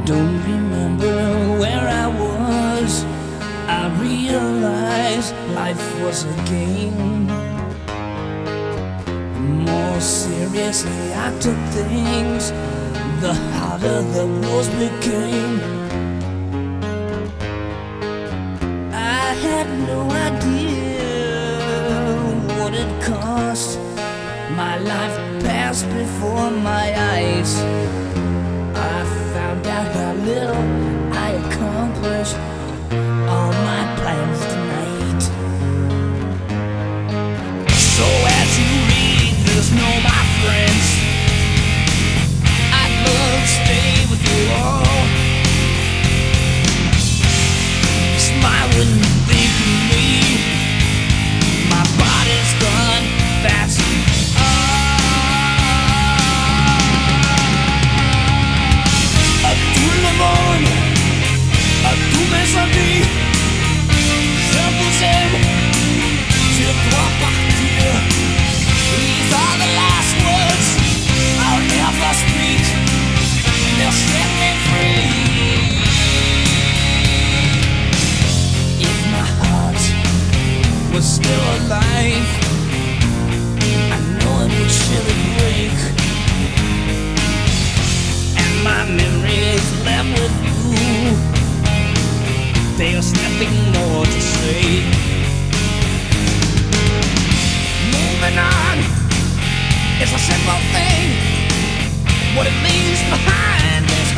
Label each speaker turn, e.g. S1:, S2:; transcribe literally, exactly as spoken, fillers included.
S1: don't remember where I was. I realized life was a game. The more seriously I took things, the harder the rules became. I had no idea what it cost. My life passed before my eyes. I found out how little I accomplished all my plans tonight. So as you read this, know my friends, I'd love to stay with you all. Smile when you think of me. My body's gone, that's was still alive, I know it would surely break. And my memories left with you, there's nothing more to say. Moving on is a simple thing. What it leaves behind is